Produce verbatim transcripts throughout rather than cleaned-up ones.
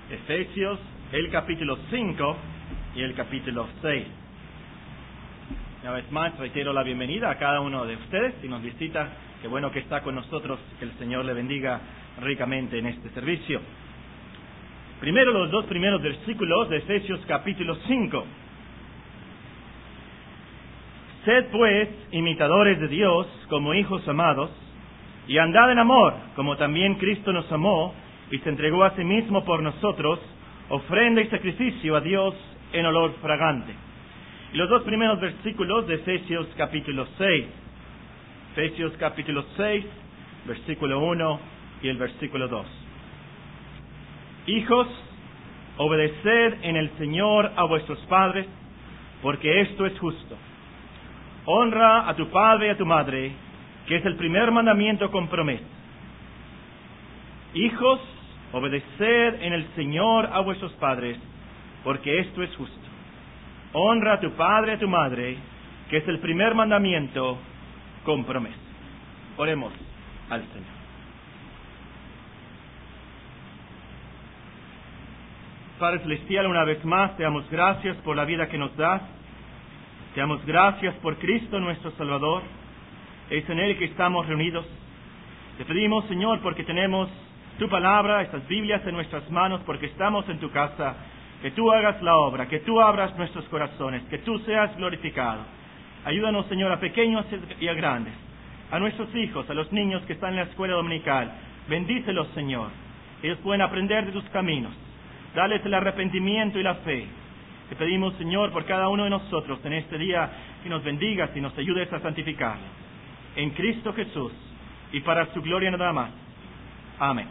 Efesios, el capítulo cinco y el capítulo seis. Una vez más, reitero la bienvenida a cada uno de ustedes. Si nos visita, qué bueno que está con nosotros, que el Señor le bendiga ricamente en este servicio. Primero, los dos primeros versículos de Efesios capítulo cinco. Sed pues imitadores de Dios como hijos amados, y andad en amor, como también Cristo nos amó, y se entregó a sí mismo por nosotros, ofrenda y sacrificio a Dios en olor fragante. Y los dos primeros versículos de Efesios capítulo seis. Efesios capítulo seis, versículo uno y el versículo dos. Hijos, obedeced en el Señor a vuestros padres, porque esto es justo. Honra a tu padre y a tu madre, que es el primer mandamiento con promesa. Hijos, obedeced en el Señor a vuestros padres, porque esto es justo. Honra a tu padre y a tu madre, que es el primer mandamiento con promesa. Oremos al Señor. Padre Celestial, una vez más te damos gracias por la vida que nos das. Te damos gracias por Cristo nuestro Salvador. Es en Él que estamos reunidos. Te pedimos, Señor, porque tenemos tu palabra, estas Biblias en nuestras manos, porque estamos en tu casa, que tú hagas la obra, que tú abras nuestros corazones, que tú seas glorificado. Ayúdanos, Señor, a pequeños y a grandes, a nuestros hijos, a los niños que están en la escuela dominical. Bendícelos, Señor. Ellos pueden aprender de tus caminos. Dales el arrepentimiento y la fe. Te pedimos, Señor, por cada uno de nosotros en este día, que nos bendigas y nos ayudes a santificarlo. En Cristo Jesús, y para su gloria nada más. Amén.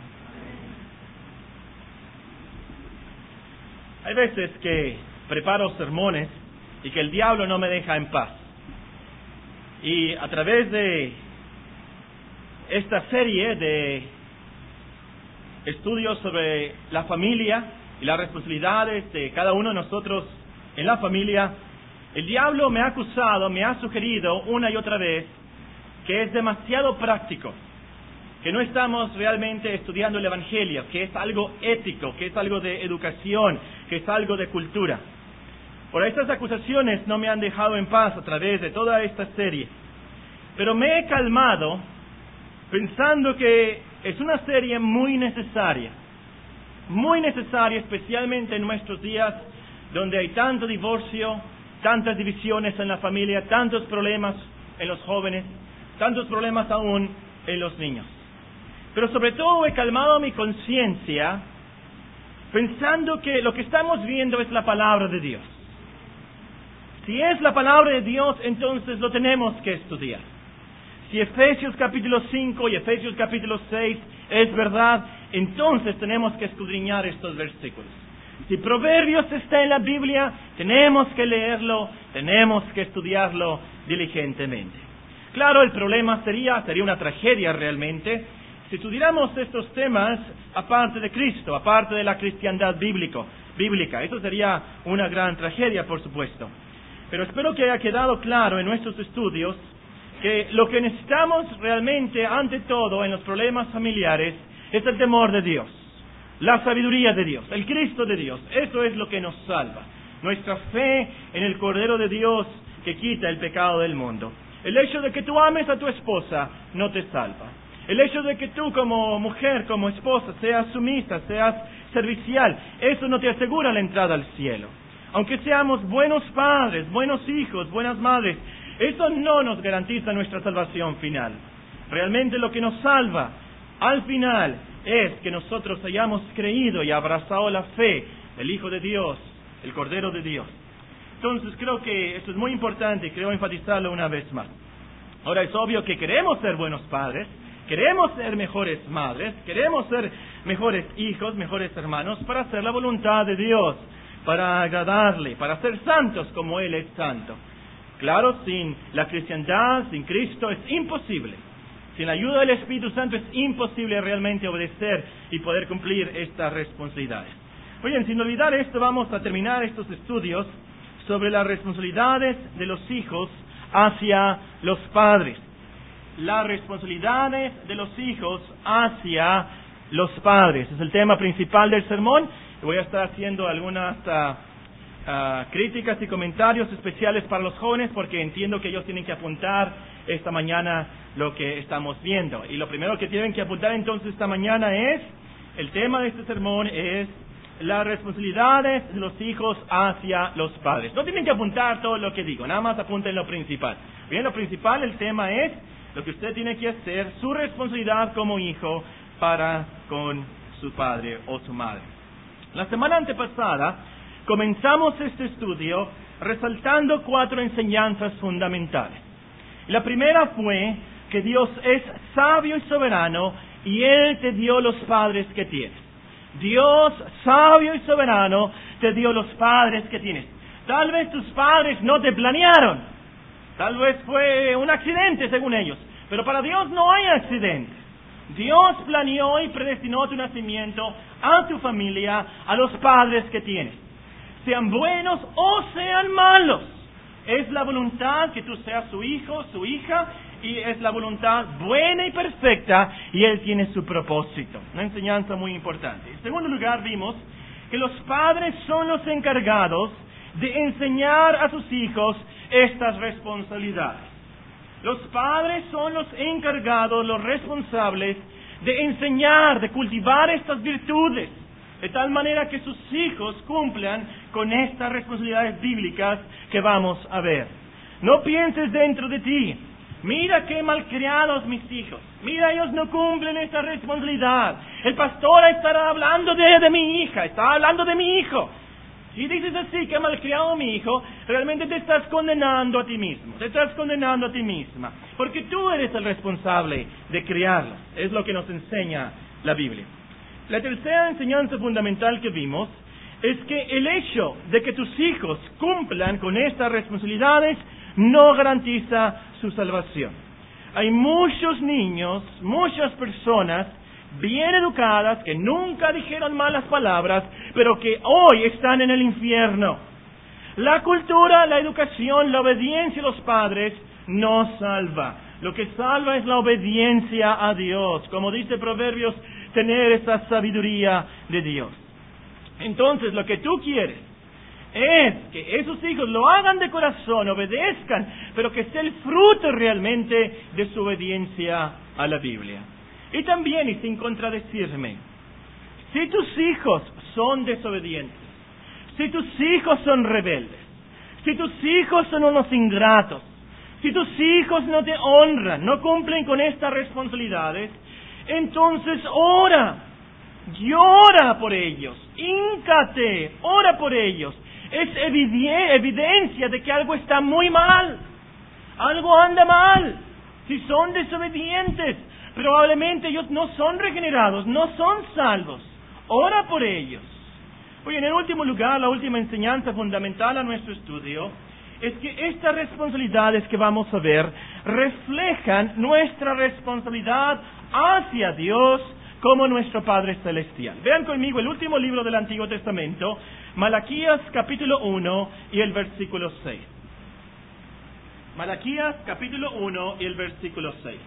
Hay veces que preparo sermones y que el diablo no me deja en paz. Y a través de esta serie de estudios sobre la familia y las responsabilidades de cada uno de nosotros en la familia, el diablo me ha acusado, me ha sugerido una y otra vez que es demasiado práctico, que no estamos realmente estudiando el Evangelio, que es algo ético, que es algo de educación, que es algo de cultura. Por estas acusaciones no me han dejado en paz a través de toda esta serie. Pero me he calmado pensando que es una serie muy necesaria, muy necesaria especialmente en nuestros días donde hay tanto divorcio, tantas divisiones en la familia, tantos problemas en los jóvenes, tantos problemas aún en los niños. Pero sobre todo he calmado mi conciencia pensando que lo que estamos viendo es la palabra de Dios. Si es la palabra de Dios, entonces lo tenemos que estudiar. Si Efesios capítulo cinco y Efesios capítulo seis es verdad, entonces tenemos que escudriñar estos versículos. Si Proverbios está en la Biblia, tenemos que leerlo, tenemos que estudiarlo diligentemente. Claro, el problema sería, sería una tragedia realmente, si estudiáramos estos temas aparte de Cristo, aparte de la cristiandad bíblico, bíblica. Eso sería una gran tragedia, por supuesto. Pero espero que haya quedado claro en nuestros estudios que lo que necesitamos realmente, ante todo, en los problemas familiares, es el temor de Dios, la sabiduría de Dios, el Cristo de Dios. Eso es lo que nos salva. Nuestra fe en el Cordero de Dios que quita el pecado del mundo. El hecho de que tú ames a tu esposa no te salva. El hecho de que tú como mujer, como esposa, seas sumisa, seas servicial, eso no te asegura la entrada al cielo. Aunque seamos buenos padres, buenos hijos, buenas madres, eso no nos garantiza nuestra salvación final. Realmente lo que nos salva al final es que nosotros hayamos creído y abrazado la fe del Hijo de Dios, el Cordero de Dios. Entonces creo que esto es muy importante y quiero enfatizarlo una vez más. Ahora es obvio que queremos ser buenos padres, queremos ser mejores madres, queremos ser mejores hijos, mejores hermanos, para hacer la voluntad de Dios, para agradarle, para ser santos como Él es santo. Claro, sin la cristiandad, sin Cristo, es imposible. Sin la ayuda del Espíritu Santo es imposible realmente obedecer y poder cumplir estas responsabilidades. Oye, sin olvidar esto, vamos a terminar estos estudios sobre las responsabilidades de los hijos hacia los padres. Las responsabilidades de los hijos hacia los padres. Es el tema principal del sermón Voy a estar haciendo algunas uh, uh, críticas y comentarios especiales para los jóvenes porque entiendo que ellos tienen que apuntar esta mañana lo que estamos viendo. Y lo primero que tienen que apuntar entonces esta mañana es, el tema de este sermón es las responsabilidades de los hijos hacia los padres. No tienen que apuntar todo lo que digo, nada más apunten lo principal. Bien, lo principal, el tema es lo que usted tiene que hacer, su responsabilidad como hijo para con su padre o su madre. La semana antepasada comenzamos este estudio resaltando cuatro enseñanzas fundamentales. La primera fue que Dios es sabio y soberano y Él te dio los padres que tienes. Dios, sabio y soberano, te dio los padres que tienes. Tal vez tus padres no te planearon, tal vez fue un accidente según ellos, pero para Dios no hay accidentes. Dios planeó y predestinó tu nacimiento, a tu familia, a los padres que tienes. Sean buenos o sean malos. Es la voluntad que tú seas su hijo, su hija, y es la voluntad buena y perfecta, y Él tiene su propósito. Una enseñanza muy importante. En segundo lugar, vimos que los padres son los encargados de enseñar a sus hijos estas responsabilidades. Los padres son los encargados, los responsables de enseñar, de cultivar estas virtudes, de tal manera que sus hijos cumplan con estas responsabilidades bíblicas que vamos a ver. No pienses dentro de ti, mira qué malcriados mis hijos, mira ellos no cumplen esta responsabilidad, el pastor estará hablando de, de mi hija, está hablando de mi hijo. Si dices así, que malcriado mi hijo, realmente te estás condenando a ti mismo, te estás condenando a ti misma, porque tú eres el responsable de criarlos. Es lo que nos enseña la Biblia. La tercera enseñanza fundamental que vimos es que el hecho de que tus hijos cumplan con estas responsabilidades no garantiza su salvación. Hay muchos niños, muchas personas bien educadas, que nunca dijeron malas palabras, pero que hoy están en el infierno. La cultura, la educación, la obediencia a los padres no salva. Lo que salva es la obediencia a Dios. Como dice Proverbios, tener esa sabiduría de Dios. Entonces, lo que tú quieres es que esos hijos lo hagan de corazón, obedezcan, pero que sea el fruto realmente de su obediencia a la Biblia. Y también, y sin contradecirme, si tus hijos son desobedientes, si tus hijos son rebeldes, si tus hijos son unos ingratos, si tus hijos no te honran, no cumplen con estas responsabilidades, entonces ora, llora por ellos, híncate, ora por ellos. Es evidencia de que algo está muy mal, algo anda mal. Si son desobedientes, probablemente ellos no son regenerados, no son salvos. Ora por ellos. Oye, en el último lugar, la última enseñanza fundamental a nuestro estudio es que estas responsabilidades que vamos a ver reflejan nuestra responsabilidad hacia Dios como nuestro Padre Celestial. Vean conmigo el último libro del Antiguo Testamento, Malaquías capítulo uno y el versículo seis. Malaquías capítulo uno y el versículo seis.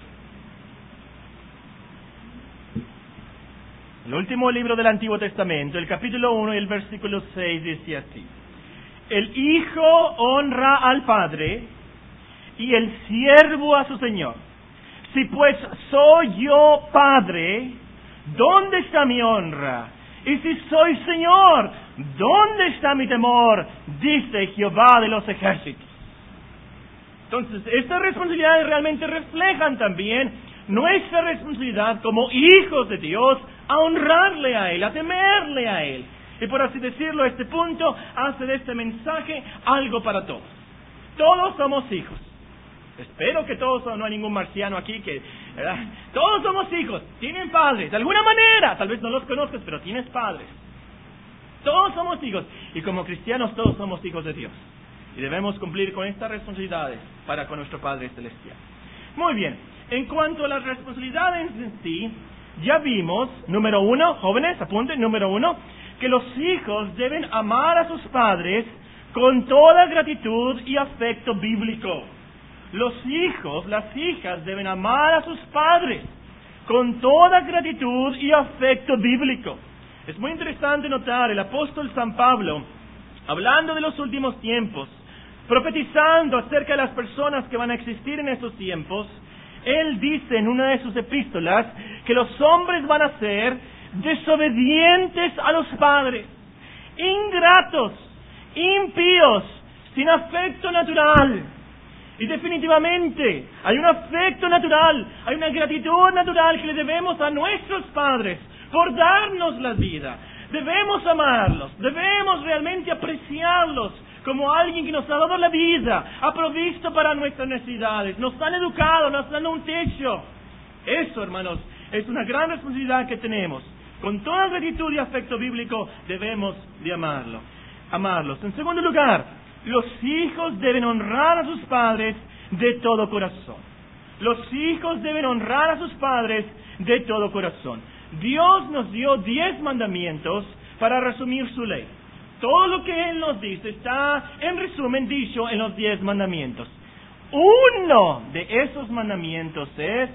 El último libro del Antiguo Testamento, el capítulo uno y el versículo seis dice así: el hijo honra al padre y el siervo a su señor. Si pues soy yo padre, ¿dónde está mi honra? Y si soy señor, ¿dónde está mi temor? Dice Jehová de los ejércitos. Entonces, estas responsabilidades realmente reflejan también nuestra responsabilidad como hijos de Dios a honrarle a Él, a temerle a Él. Y por así decirlo, este punto hace de este mensaje algo para todos. Todos somos hijos. Espero que todos, no hay ningún marciano aquí que, ¿verdad? Todos somos hijos, tienen padres, de alguna manera, tal vez no los conozcas, pero tienes padres. Todos somos hijos, y como cristianos todos somos hijos de Dios. Y debemos cumplir con estas responsabilidades para con nuestro Padre Celestial. Muy bien, en cuanto a las responsabilidades en sí, ya vimos, número uno, jóvenes, apunten, número uno, que los hijos deben amar a sus padres con toda gratitud y afecto bíblico. Los hijos, las hijas deben amar a sus padres con toda gratitud y afecto bíblico. Es muy interesante notar el apóstol San Pablo, hablando de los últimos tiempos, profetizando acerca de las personas que van a existir en estos tiempos. Él dice en una de sus epístolas que los hombres van a ser desobedientes a los padres, ingratos, impíos, sin afecto natural. Y definitivamente hay un afecto natural, hay una gratitud natural que le debemos a nuestros padres por darnos la vida. Debemos amarlos, debemos realmente apreciarlos como alguien que nos ha dado la vida, ha provisto para nuestras necesidades, nos han educado, nos han dado un techo. Eso, hermanos, es una gran responsabilidad que tenemos. Con toda gratitud y afecto bíblico debemos de amarlo, amarlos. En segundo lugar, los hijos deben honrar a sus padres de todo corazón. Los hijos deben honrar a sus padres de todo corazón. Dios nos dio diez mandamientos para resumir su ley. Todo lo que Él nos dice está, en resumen, dicho en los diez mandamientos. Uno de esos mandamientos es: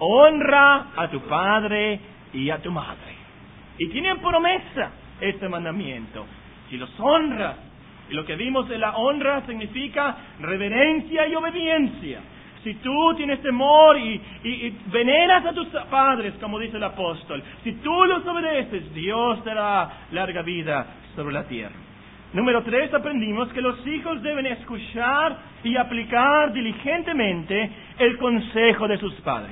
honra a tu padre y a tu madre. Y tiene promesa este mandamiento. Si los honras, y lo que vimos de la honra significa reverencia y obediencia. Si tú tienes temor y, y, y veneras a tus padres, como dice el apóstol, si tú los obedeces, Dios te dará larga vida sobre la tierra. Número tres, aprendimos que los hijos deben escuchar y aplicar diligentemente el consejo de sus padres.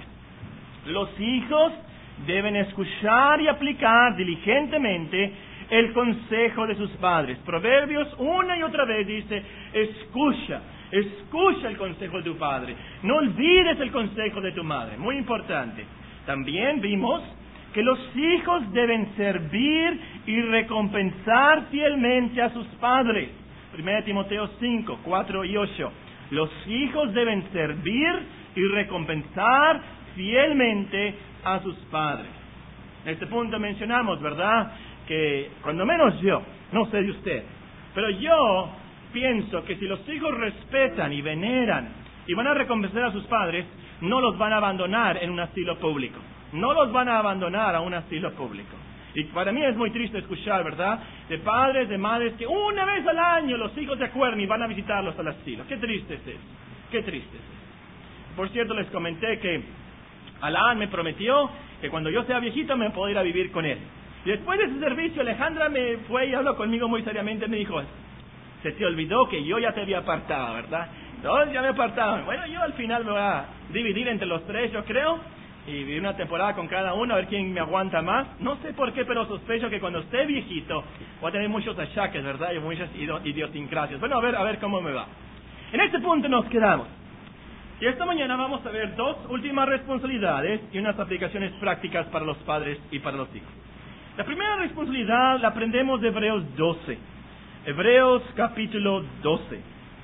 Los hijos deben escuchar y aplicar diligentemente el consejo de sus padres. Proverbios una y otra vez dice: escucha, escucha el consejo de tu padre, no olvides el consejo de tu madre. Muy importante. También vimos que los hijos deben servir y recompensar fielmente a sus padres. Primera Timoteo cinco, cuatro y ocho. Los hijos deben servir y recompensar fielmente a sus padres. En este punto mencionamos, ¿verdad?, que cuando menos yo, no sé de usted, pero yo pienso que si los hijos respetan y veneran y van a recompensar a sus padres, no los van a abandonar en un asilo público. No los van a abandonar a un asilo público. Y para mí es muy triste escuchar, ¿verdad?, de padres, de madres que una vez al año los hijos se acuerdan y van a visitarlos al asilo. Qué triste es eso. Qué triste es eso. Por cierto, les comenté que Alan me prometió que cuando yo sea viejito me puedo ir a vivir con él. Y después de ese servicio, Alejandra me fue y habló conmigo muy seriamente. Me dijo: se te olvidó que yo ya te había apartado, ¿verdad? Entonces ya me apartaron. Bueno, yo al final me voy a dividir entre los tres, yo creo, y vivir una temporada con cada uno, a ver quién me aguanta más. No sé por qué, pero sospecho que cuando esté viejito voy a tener muchos achaques, ¿verdad? Y muchas idiosincrasias. Bueno, a ver, a ver cómo me va. En este punto nos quedamos. Y esta mañana vamos a ver dos últimas responsabilidades y unas aplicaciones prácticas para los padres y para los hijos. La primera responsabilidad la aprendemos de Hebreos doce. Hebreos capítulo doce.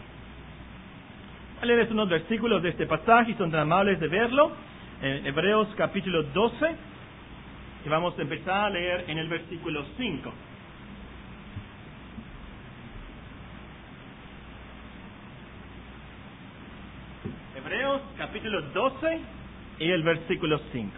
Voy a leer unos versículos de este pasaje y son tan amables de verlo. En Hebreos capítulo doce. Y vamos a empezar a leer en el versículo cinco. Hebreos capítulo doce y el versículo cinco.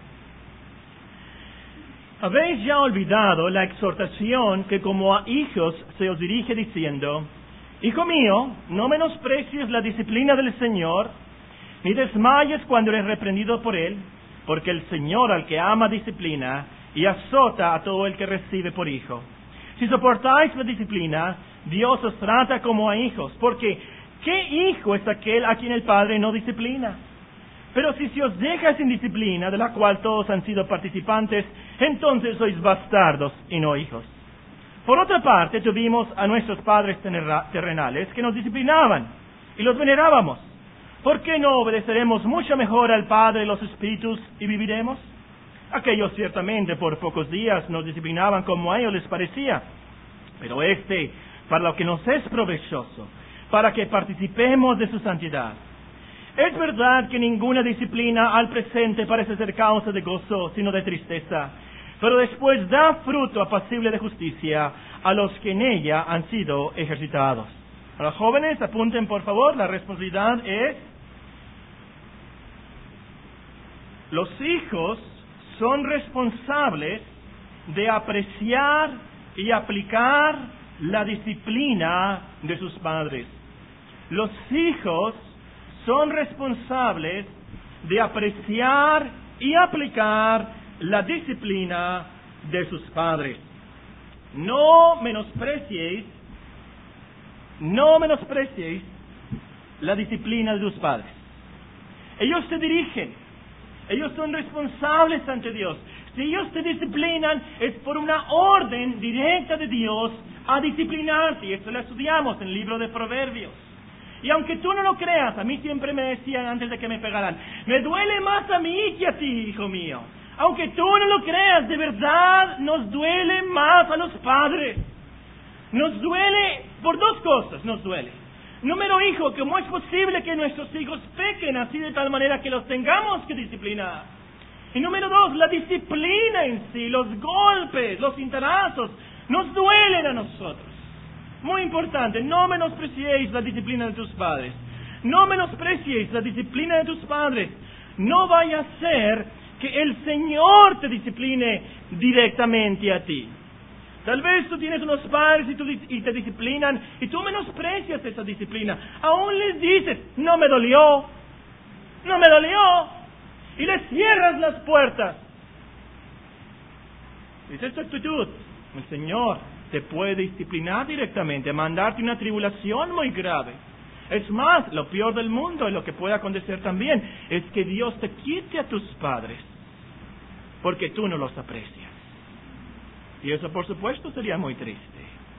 ¿Habéis ya olvidado la exhortación que como a hijos se os dirige diciendo: Hijo mío, no menosprecies la disciplina del Señor, ni desmayes cuando eres reprendido por Él, porque el Señor al que ama disciplina y azota a todo el que recibe por hijo. Si soportáis la disciplina, Dios os trata como a hijos, porque ¿qué hijo es aquel a quien el Padre no disciplina? Pero si se os deja sin disciplina, de la cual todos han sido participantes, entonces sois bastardos y no hijos. Por otra parte, tuvimos a nuestros padres terrenales que nos disciplinaban y los venerábamos. ¿Por qué no obedeceremos mucho mejor al Padre de los Espíritus y viviremos? Aquellos ciertamente por pocos días nos disciplinaban como a ellos les parecía, pero este para lo que nos es provechoso, para que participemos de su santidad. Es verdad que ninguna disciplina al presente parece ser causa de gozo, sino de tristeza, pero después da fruto apacible de justicia a los que en ella han sido ejercitados. A los jóvenes, apunten por favor, la responsabilidad es: los hijos son responsables de apreciar y aplicar la disciplina de sus padres. Los hijos son responsables de apreciar y aplicar la disciplina de sus padres. No menospreciéis, no menospreciéis la disciplina de tus padres. Ellos te dirigen, ellos son responsables ante Dios. Si ellos te disciplinan, es por una orden directa de Dios a disciplinarte. Y esto lo estudiamos en el libro de Proverbios. Y aunque tú no lo creas, a mí siempre me decían antes de que me pegaran, me duele más a mí que a ti, hijo mío. Aunque tú no lo creas, de verdad nos duele más a los padres. Nos duele por dos cosas, nos duele. Número hijo, ¿cómo es posible que nuestros hijos pequen así de tal manera que los tengamos que disciplinar? Y número dos, la disciplina en sí, los golpes, los cintarazos, nos duelen a nosotros. Muy importante, no menospreciéis la disciplina de tus padres. No menospreciéis la disciplina de tus padres. No vaya a ser que el Señor te discipline directamente a ti. Tal vez tú tienes unos padres y, tú, y te disciplinan y tú menosprecias esa disciplina. Aún les dices, no me dolió, no me dolió. Y les cierras las puertas. Esa es tu actitud. El Señor te puede disciplinar directamente, mandarte una tribulación muy grave. Es más, lo peor del mundo, y lo que puede acontecer también, es que Dios te quite a tus padres, porque tú no los aprecias. Y eso, por supuesto, sería muy triste.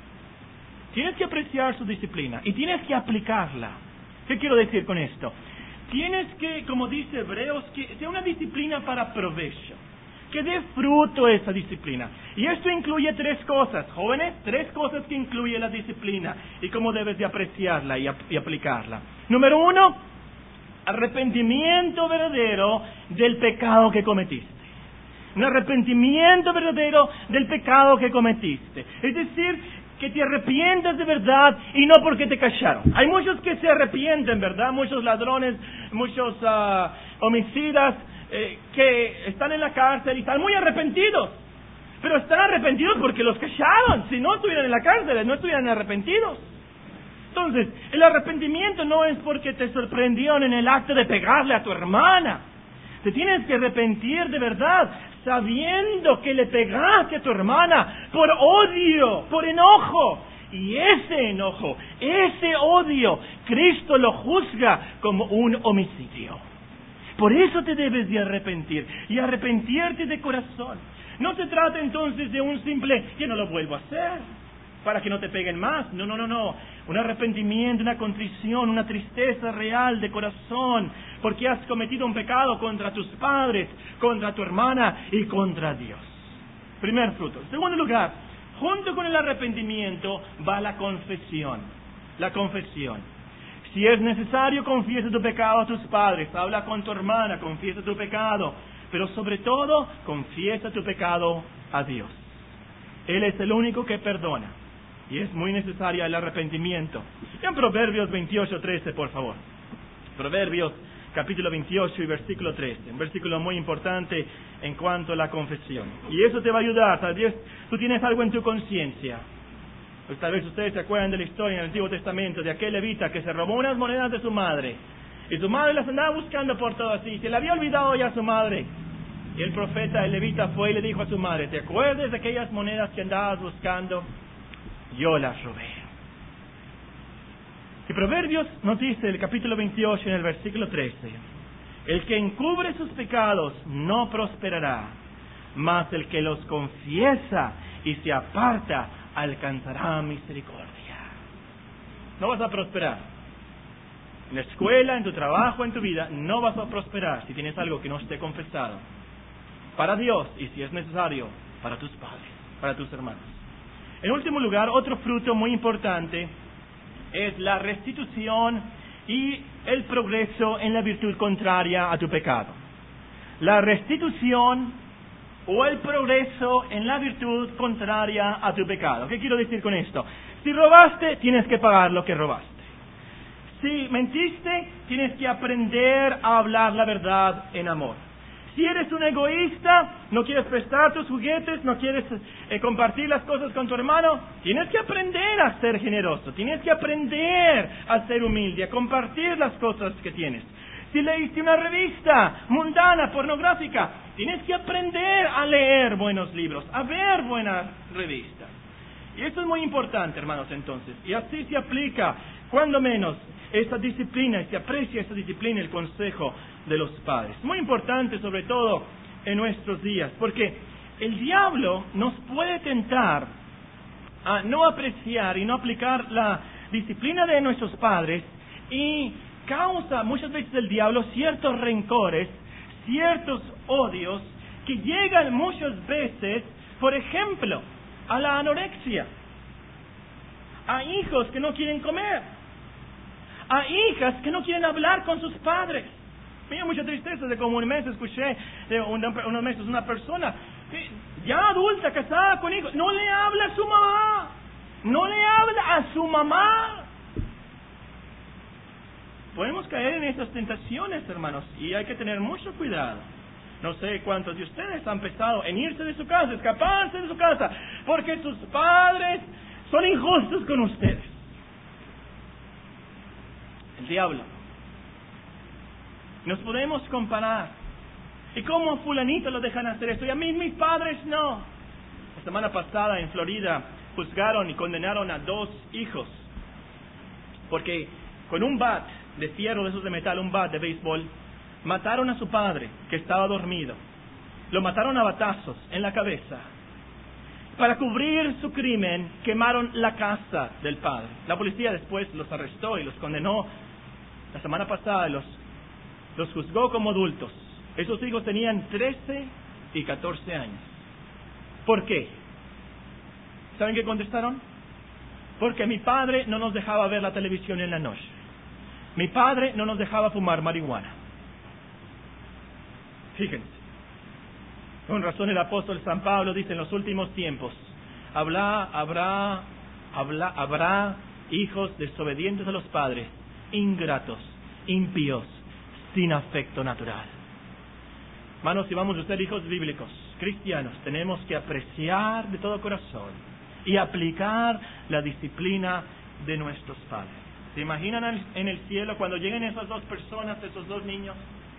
Tienes que apreciar su disciplina y tienes que aplicarla. ¿Qué quiero decir con esto? Tienes que, como dice Hebreos, que sea una disciplina para provecho, que dé fruto esa disciplina. Y esto incluye tres cosas, jóvenes, tres cosas que incluye la disciplina y cómo debes de apreciarla y, ap- y aplicarla. Número uno, arrepentimiento verdadero del pecado que cometiste. Un arrepentimiento verdadero del pecado que cometiste. Es decir, que te arrepientas de verdad y no porque te callaron. Hay muchos que se arrepienten, ¿verdad? Muchos ladrones, muchos uh, homicidas eh, que están en la cárcel y están muy arrepentidos. Pero están arrepentidos porque los callaron. Si no estuvieran en la cárcel, no estuvieran arrepentidos. Entonces, el arrepentimiento no es porque te sorprendieron en el acto de pegarle a tu hermana. Te tienes que arrepentir de verdad, sabiendo que le pegaste a tu hermana por odio, por enojo. Y ese enojo, ese odio, Cristo lo juzga como un homicidio. Por eso te debes de arrepentir, y arrepentirte de corazón. No se trata entonces de un simple, yo no lo vuelvo a hacer, para que no te peguen más. No, no, no, no. Un arrepentimiento, una contrición, una tristeza real de corazón, porque has cometido un pecado contra tus padres, contra tu hermana y contra Dios. Primer fruto. En segundo lugar, junto con el arrepentimiento va la confesión. La confesión. Si es necesario, confiesa tu pecado a tus padres. Habla con tu hermana, confiesa tu pecado. Pero sobre todo, confiesa tu pecado a Dios. Él es el único que perdona. Y es muy necesario el arrepentimiento. En Proverbios veintiocho, trece, por favor. Proverbios capítulo veintiocho y versículo trece. Un versículo muy importante en cuanto a la confesión. Y eso te va a ayudar. Tal vez tú tienes algo en tu conciencia. Pues tal vez ustedes se acuerdan de la historia en el Antiguo Testamento de aquel levita que se robó unas monedas de su madre. Y su madre las andaba buscando por todo así. Se le había olvidado ya a su madre. Y el profeta, el levita, fue y le dijo a su madre, ¿te acuerdas de aquellas monedas que andabas buscando? Yo las robé. Y Proverbios nos dice, el capítulo veintiocho, en el versículo trece, el que encubre sus pecados no prosperará, mas el que los confiesa y se aparta alcanzará misericordia. No vas a prosperar. En la escuela, en tu trabajo, en tu vida, no vas a prosperar si tienes algo que no esté confesado. Para Dios, y si es necesario, para tus padres, para tus hermanos. En último lugar, otro fruto muy importante es la restitución y el progreso en la virtud contraria a tu pecado. La restitución o el progreso en la virtud contraria a tu pecado. ¿Qué quiero decir con esto? Si robaste, tienes que pagar lo que robaste. Si mentiste, tienes que aprender a hablar la verdad en amor. Si eres un egoísta, no quieres prestar tus juguetes, no quieres eh, compartir las cosas con tu hermano, tienes que aprender a ser generoso, tienes que aprender a ser humilde, a compartir las cosas que tienes. Si leíste una revista mundana, pornográfica, tienes que aprender a leer buenos libros, a ver buenas revistas. Y esto es muy importante, hermanos, entonces. Y así se aplica, cuando menos, esta disciplina, y se aprecia esta disciplina, el consejo de los padres. Muy importante, sobre todo, en nuestros días, porque el diablo nos puede tentar a no apreciar y no aplicar la disciplina de nuestros padres, y causa muchas veces el diablo ciertos rencores, ciertos odios, que llegan muchas veces, por ejemplo, a la anorexia, a hijos que no quieren comer, a hijas que no quieren hablar con sus padres. Me dio mucha tristeza de como un mes escuché de una, unos meses una persona que ya adulta, casada con hijos, no le habla a su mamá, no le habla a su mamá. Podemos caer en estas tentaciones, hermanos, y hay que tener mucho cuidado. No sé cuántos de ustedes han pensado en irse de su casa, escaparse de su casa, porque sus padres son injustos con ustedes. El diablo. Nos podemos comparar. ¿Y cómo a fulanito lo dejan hacer esto? Y a mí, mis padres no. La semana pasada en Florida juzgaron y condenaron a dos hijos porque con un bat de fierro de esos de metal, un bat de béisbol, mataron a su padre que estaba dormido. Lo mataron a batazos en la cabeza. Para cubrir su crimen, quemaron la casa del padre. La policía después los arrestó y los condenó. La semana pasada los, los juzgó como adultos. Esos hijos tenían trece y catorce años. ¿Por qué? ¿Saben qué contestaron? Porque mi padre no nos dejaba ver la televisión en la noche. Mi padre no nos dejaba fumar marihuana. Fíjense. Con razón el apóstol San Pablo dice: en los últimos tiempos habrá, habrá, habrá, habrá hijos desobedientes a los padres, ingratos, impíos, sin afecto natural. Hermanos, si vamos a ser hijos bíblicos, cristianos, tenemos que apreciar de todo corazón y aplicar la disciplina de nuestros padres. ¿Se imaginan en el cielo cuando lleguen esas dos personas, esos dos niños,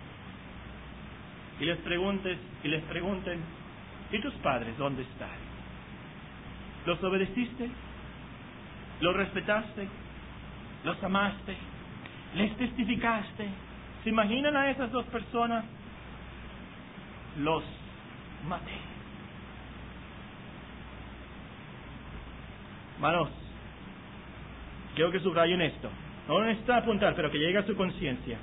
y les preguntes y les pregunten: ¿y tus padres dónde están? ¿Los obedeciste? ¿Los respetaste? ¿Los amaste? ¿Les testificaste? ¿Se imaginan a esas dos personas? Los maté. Hermanos, quiero que subrayen esto. No necesita apuntar, pero que llegue a su conciencia.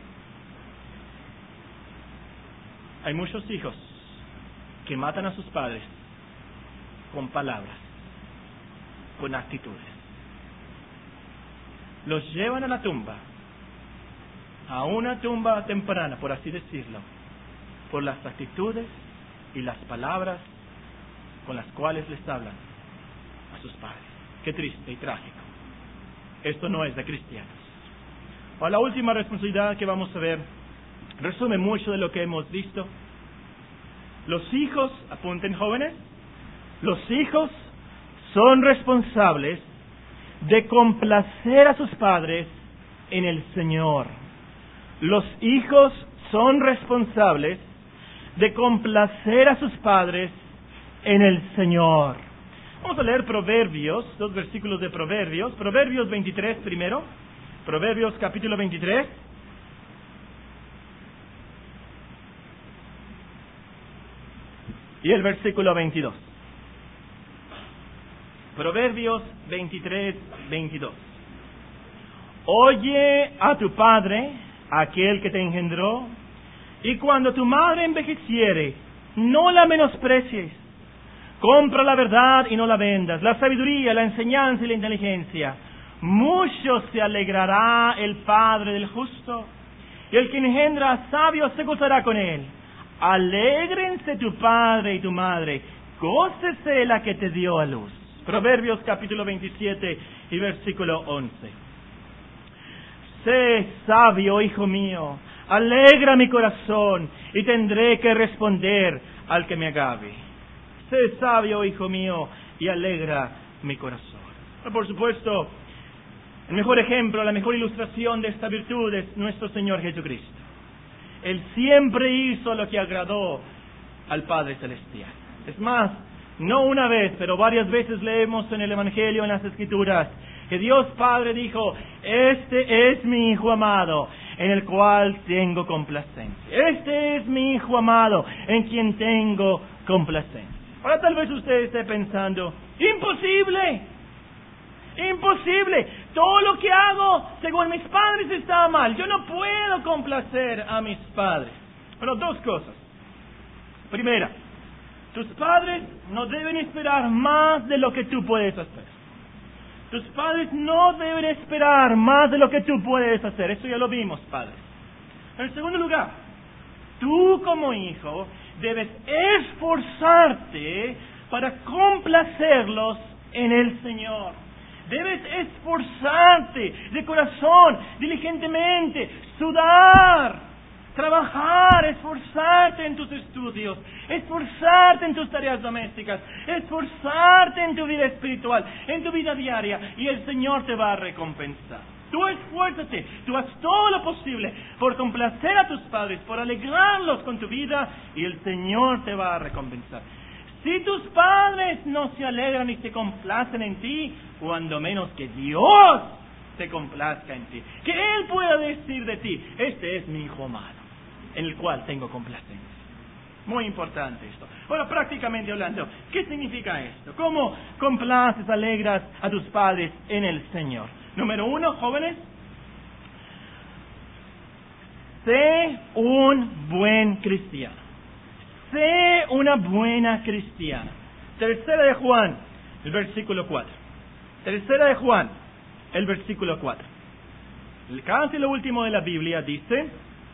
Hay muchos hijos que matan a sus padres con palabras, con actitudes. Los llevan a la tumba, a una tumba temprana, por así decirlo, por las actitudes y las palabras con las cuales les hablan a sus padres. Qué triste y trágico. Esto no es de cristianos. Ahora, la última responsabilidad que vamos a ver resume mucho de lo que hemos visto. Los hijos, apunten jóvenes, los hijos son responsables de complacer a sus padres en el Señor. Los hijos son responsables de complacer a sus padres en el Señor. Vamos a leer Proverbios, dos versículos de Proverbios. Proverbios veintitrés primero. Proverbios capítulo veintitrés. Y el versículo veintidós. Proverbios veintitrés, veintidós. Oye a tu padre, aquel que te engendró, y cuando tu madre envejeciere, no la menosprecies. Compra la verdad y no la vendas, la sabiduría, la enseñanza y la inteligencia. Mucho se alegrará el padre del justo, y el que engendra a sabio se gozará con él. Alégrense tu padre y tu madre, gócese la que te dio a luz. Proverbios capítulo veintisiete y versículo once. Sé sabio, hijo mío, alegra mi corazón y tendré que responder al que me agave. Sé sabio, hijo mío, y alegra mi corazón. Pero por supuesto, el mejor ejemplo, la mejor ilustración de esta virtud es nuestro Señor Jesucristo. Él siempre hizo lo que agradó al Padre Celestial. Es más, no una vez, pero varias veces leemos en el Evangelio, en las Escrituras, que Dios Padre dijo: este es mi Hijo amado, en el cual tengo complacencia. Este es mi Hijo amado, en quien tengo complacencia. Ahora tal vez usted esté pensando: imposible, imposible, todo lo que hago según mis padres está mal, yo no puedo complacer a mis padres. Bueno, dos cosas. Primera, tus padres no deben esperar más de lo que tú puedes hacer. Tus padres no deben esperar más de lo que tú puedes hacer. Eso ya lo vimos, padres. En segundo lugar, tú como hijo debes esforzarte para complacerlos en el Señor. Debes esforzarte de corazón, diligentemente, sudar, trabajar, esforzarte en tus estudios, esforzarte en tus tareas domésticas, esforzarte en tu vida espiritual, en tu vida diaria, y el Señor te va a recompensar. Tú esfuérzate, tú haz todo lo posible por complacer a tus padres, por alegrarlos con tu vida, y el Señor te va a recompensar. Si tus padres no se alegran y se complacen en ti, cuando menos que Dios se complazca en ti, que Él pueda decir de ti: este es mi Hijo amado, en el cual tengo complacencia. Muy importante esto. Ahora, prácticamente hablando, ¿qué significa esto? ¿Cómo complaces, alegras a tus padres en el Señor? Número uno, jóvenes, sé un buen cristiano. Sé una buena cristiana. Tercera de Juan, el versículo cuatro. Tercera de Juan, el versículo cuatro. El casi lo último de la Biblia dice: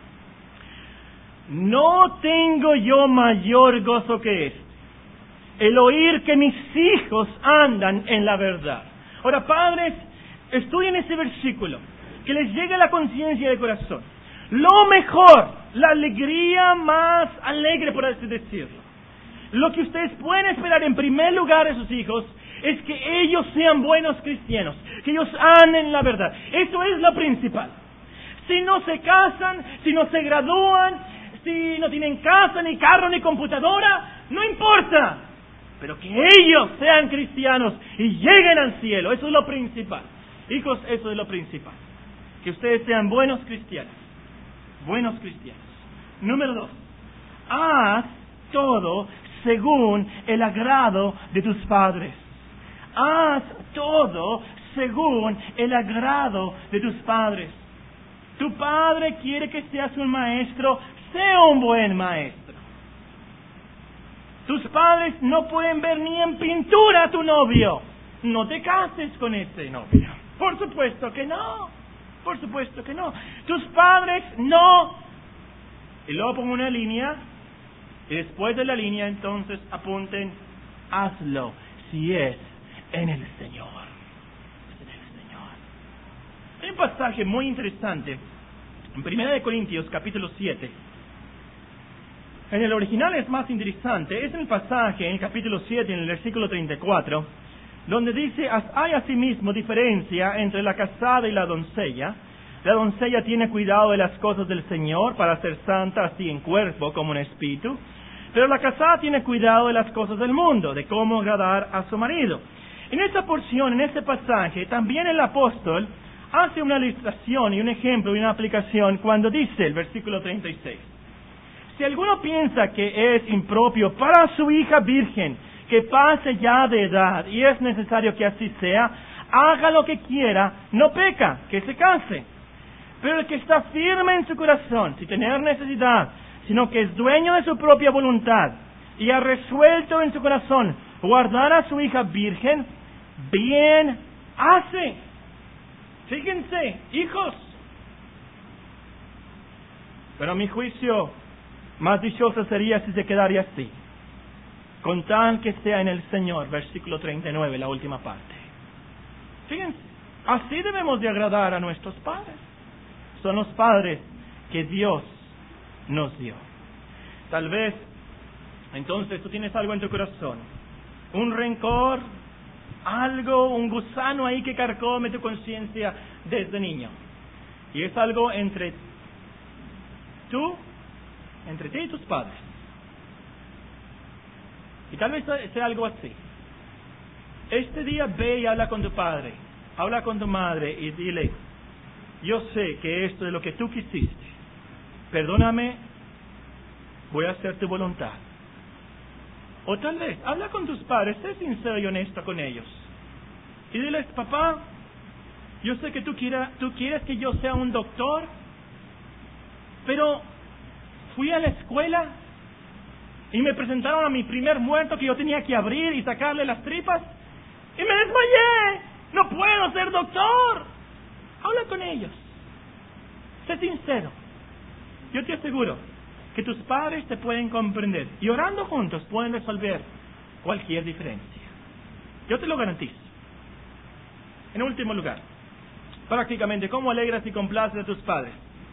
no tengo yo mayor gozo que este, el oír que mis hijos andan en la verdad. Ahora, padres, estudien ese versículo, que les llegue a la conciencia de corazón. Lo mejor, la alegría más alegre, por así decirlo, lo que ustedes pueden esperar en primer lugar de sus hijos, es que ellos sean buenos cristianos, que ellos anden en la verdad. Eso es lo principal. Si no se casan, si no se gradúan, si no tienen casa, ni carro, ni computadora, no importa, pero que ellos sean cristianos y lleguen al cielo. Eso es lo principal. Hijos, eso es lo principal. Que ustedes sean buenos cristianos. Buenos cristianos. Número dos, haz todo según el agrado de tus padres. Haz todo según el agrado de tus padres. Tu padre quiere que seas un maestro, sea un buen maestro. Tus padres no pueden ver ni en pintura a tu novio. No te cases con ese novio. Por supuesto que no. Por supuesto que no. Tus padres no. Y luego pongo una línea. Y después de la línea, entonces apunten: hazlo si es en el Señor. Es en el Señor. Hay un pasaje muy interesante en Primera de Corintios, capítulo siete. En el original es más interesante. Es el pasaje en el capítulo siete, en el versículo treinta y cuatro, donde dice: hay asimismo diferencia entre la casada y la doncella. La doncella tiene cuidado de las cosas del Señor para ser santa así en cuerpo como en espíritu, pero la casada tiene cuidado de las cosas del mundo, de cómo agradar a su marido. En esta porción, en este pasaje, también el apóstol hace una ilustración y un ejemplo y una aplicación cuando dice el versículo treinta y seis: si alguno piensa que es impropio para su hija virgen que pase ya de edad, y es necesario que así sea, haga lo que quiera, no peca, que se case. Pero el que está firme en su corazón, sin tener necesidad, sino que es dueño de su propia voluntad, y ha resuelto en su corazón guardar a su hija virgen, bien hace. Fíjense, hijos. Pero a mi juicio, más dichoso sería si se quedaría así, con tal que sea en el Señor. Versículo treinta y nueve, la última parte. Fíjense, así debemos de agradar a nuestros padres. Son los padres que Dios nos dio. Tal vez, entonces, tú tienes algo en tu corazón, un rencor, algo, un gusano ahí que carcome tu conciencia desde niño. Y es algo entre tú, entre ti y tus padres. Y tal vez sea algo así. Este día ve y habla con tu padre, habla con tu madre y dile: yo sé que esto es lo que tú quisiste, perdóname, voy a hacer tu voluntad. O tal vez, habla con tus padres, sé sincero y honesto con ellos. Y diles: papá, yo sé que tú quieras, tú quieres que yo sea un doctor, pero fui a la escuela y me presentaron a mi primer muerto que yo tenía que abrir y sacarle las tripas, y me desmayé. No puedo ser doctor. Habla con ellos. Sé sincero. Yo te aseguro que tus padres te pueden comprender. Y orando juntos pueden resolver cualquier diferencia. Yo te lo garantizo. En último lugar, prácticamente, ¿cómo alegras y complaces a tus padres?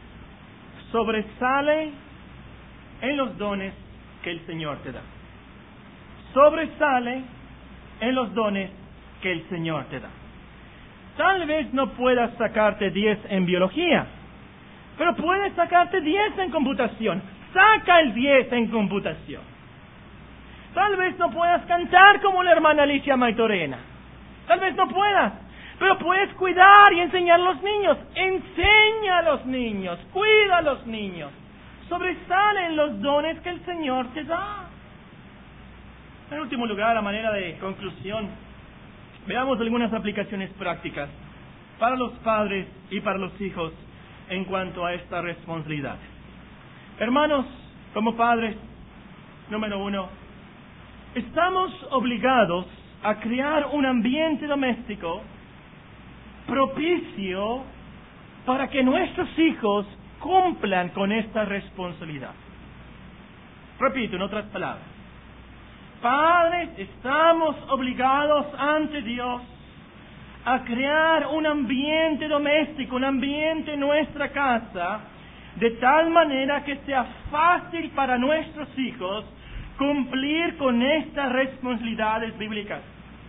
Sobresale en los dones que el Señor te da. Sobresale en los dones que el Señor te da. Tal vez no puedas sacarte diez en biología, pero puedes sacarte diez en computación. Saca el diez en computación. Tal vez no puedas cantar como la hermana Alicia Maitorena. Tal vez no puedas, pero puedes cuidar y enseñar a los niños. Enseña a los niños, cuida a los niños. Sobresalen los dones que el Señor te da. En último lugar, a manera de conclusión, veamos algunas aplicaciones prácticas para los padres y para los hijos en cuanto a esta responsabilidad. Hermanos, como padres, número uno, estamos obligados a crear un ambiente doméstico propicio para que nuestros hijos cumplan con esta responsabilidad. Repito, en otras palabras, padres, estamos obligados ante Dios a crear un ambiente doméstico, un ambiente en nuestra casa, de tal manera que sea fácil para nuestros hijos cumplir con estas responsabilidades bíblicas.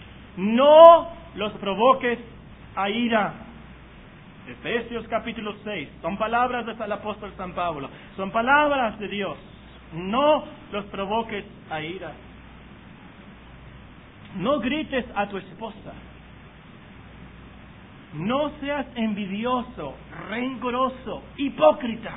No los provoques a ira. Efesios capítulo seis, son palabras del apóstol San Pablo, son palabras de Dios. No los provoques a ira. No grites a tu esposa. No seas envidioso, rencoroso, hipócrita.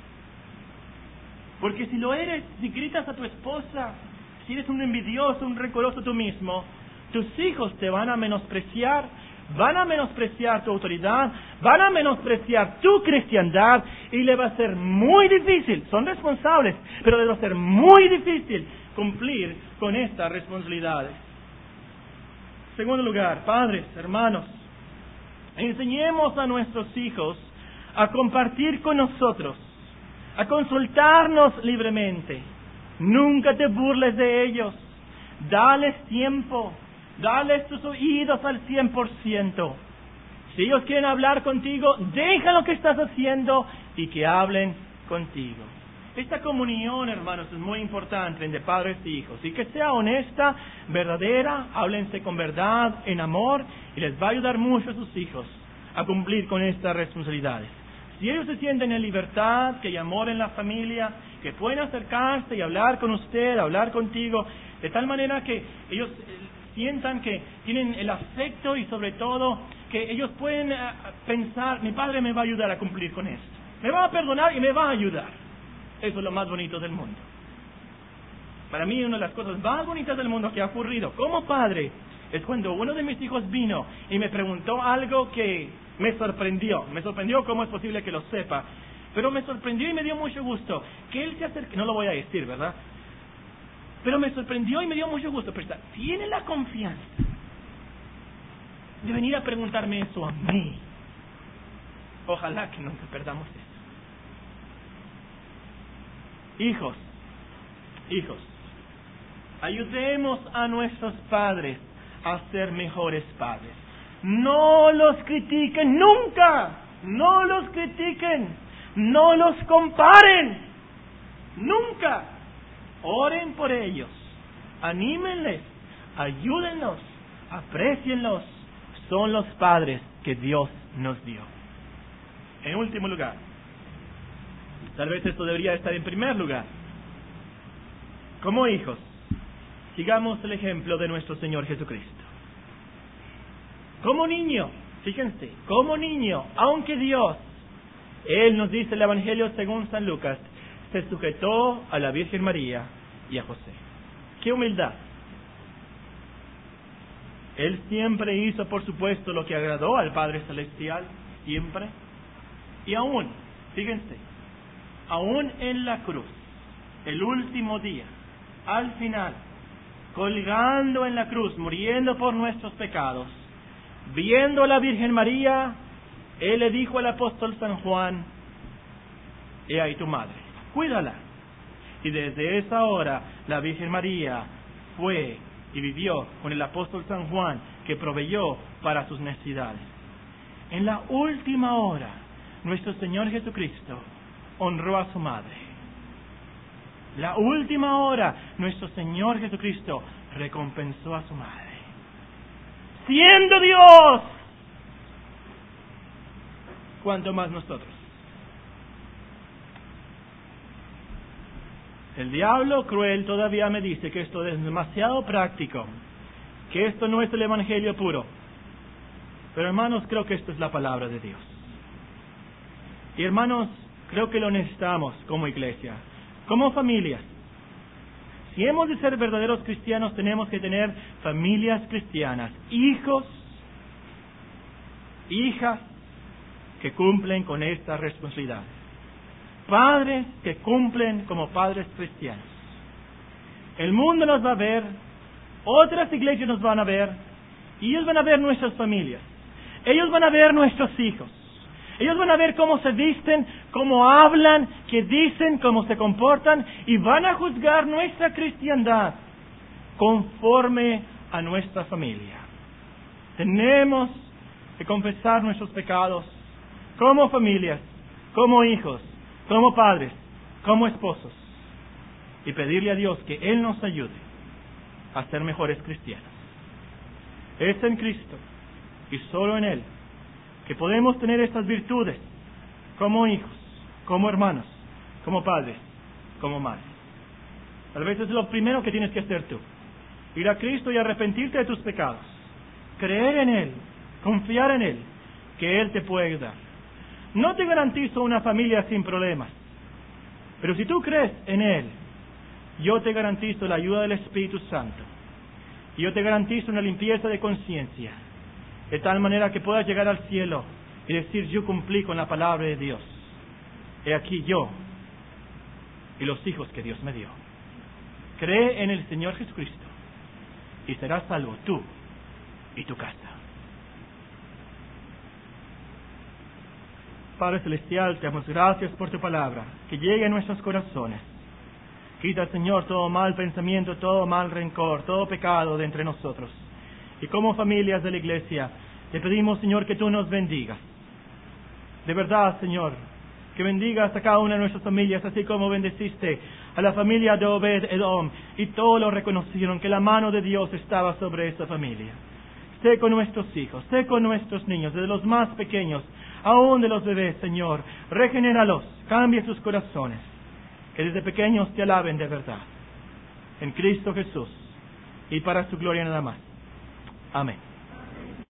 Porque si lo eres, si gritas a tu esposa, si eres un envidioso, un rencoroso tú mismo, tus hijos te van a menospreciar, van a menospreciar tu autoridad, van a menospreciar tu cristiandad, y le va a ser muy difícil, son responsables, pero le va a ser muy difícil cumplir con estas responsabilidades. Segundo lugar, padres, hermanos, enseñemos a nuestros hijos a compartir con nosotros, a consultarnos libremente. Nunca te burles de ellos. Dales tiempo, dales tus oídos al cien por ciento. Si ellos quieren hablar contigo, deja lo que estás haciendo y que hablen contigo. Esta comunión, hermanos, es muy importante entre padres e hijos. Y que sea honesta, verdadera, háblense con verdad, en amor, y les va a ayudar mucho a sus hijos a cumplir con estas responsabilidades. Si ellos se sienten en libertad, que hay amor en la familia, que pueden acercarse y hablar con usted, hablar contigo, de tal manera que ellos sientan que tienen el afecto y sobre todo que ellos pueden uh, pensar: mi padre me va a ayudar a cumplir con esto, me va a perdonar y me va a ayudar. Eso es lo más bonito del mundo. Para mí, una de las cosas más bonitas del mundo que ha ocurrido como padre es cuando uno de mis hijos vino y me preguntó algo que me sorprendió. Me sorprendió cómo es posible que lo sepa, pero me sorprendió y me dio mucho gusto que él se acerque. No lo voy a decir, ¿verdad? Pero me sorprendió y me dio mucho gusto. Pero tiene la confianza de venir a preguntarme eso a mí. Ojalá que nunca perdamos eso. Hijos, hijos, ayudemos a nuestros padres a ser mejores padres. No los critiquen nunca, no los critiquen, No los comparen. Nunca. Oren por ellos. Anímenles. Ayúdenlos. Aprecienlos. Son los padres que Dios nos dio. En último lugar, tal vez esto debería estar en primer lugar. Como hijos, sigamos el ejemplo de nuestro Señor Jesucristo. Como niño, fíjense, como niño, aunque Dios, Él nos dice el Evangelio según San Lucas, se sujetó a la Virgen María y a José. ¡Qué humildad! Él siempre hizo, por supuesto, lo que agradó al Padre Celestial, siempre. Y aún, fíjense, aún en la cruz, el último día, al final, colgando en la cruz, muriendo por nuestros pecados, viendo a la Virgen María, Él le dijo al apóstol San Juan, he ahí tu madre, cuídala. Y desde esa hora, la Virgen María fue y vivió con el apóstol San Juan, que proveyó para sus necesidades. En la última hora, nuestro Señor Jesucristo honró a su madre. La última hora, nuestro Señor Jesucristo recompensó a su madre. Siendo Dios, ¿cuánto más nosotros? El diablo cruel todavía me dice que esto es demasiado práctico, que esto no es el Evangelio puro. Pero hermanos, creo que esto es la palabra de Dios. Y hermanos, creo que lo necesitamos como iglesia, como familias. Si hemos de ser verdaderos cristianos, tenemos que tener familias cristianas, hijos, hijas que cumplen con esta responsabilidad. Padres que cumplen como padres cristianos. El mundo nos va a ver, otras iglesias nos van a ver, y ellos van a ver nuestras familias. Ellos van a ver nuestros hijos. Ellos van a ver cómo se visten, cómo hablan, qué dicen, cómo se comportan, y van a juzgar nuestra cristiandad conforme a nuestra familia. Tenemos que confesar nuestros pecados como familias, como hijos, como padres, como esposos, y pedirle a Dios que Él nos ayude a ser mejores cristianos. Es en Cristo y solo en Él que podemos tener estas virtudes como hijos, como hermanos, como padres, como madres. Tal vez es lo primero que tienes que hacer tú: ir a Cristo y arrepentirte de tus pecados, creer en Él, confiar en Él, que Él te puede ayudar. No te garantizo una familia sin problemas, pero si tú crees en Él, yo te garantizo la ayuda del Espíritu Santo, y yo te garantizo una limpieza de conciencia, de tal manera que puedas llegar al cielo y decir: yo cumplí con la palabra de Dios. He aquí yo y los hijos que Dios me dio. Cree en el Señor Jesucristo y serás salvo tú y tu casa. Padre Celestial, te damos gracias por tu palabra, que llegue a nuestros corazones. Quita, Señor, todo mal pensamiento, todo mal rencor, todo pecado de entre nosotros. Y como familias de la iglesia, te pedimos, Señor, que tú nos bendigas. De verdad, Señor, que bendigas a cada una de nuestras familias, así como bendeciste a la familia de Obed Edom, y todos lo reconocieron, que la mano de Dios estaba sobre esa familia. Sé con nuestros hijos, sé con nuestros niños, desde los más pequeños, aún de los bebés, Señor. Regenéralos, cambia sus corazones, que desde pequeños te alaben de verdad. En Cristo Jesús, y para su gloria nada más. Amén.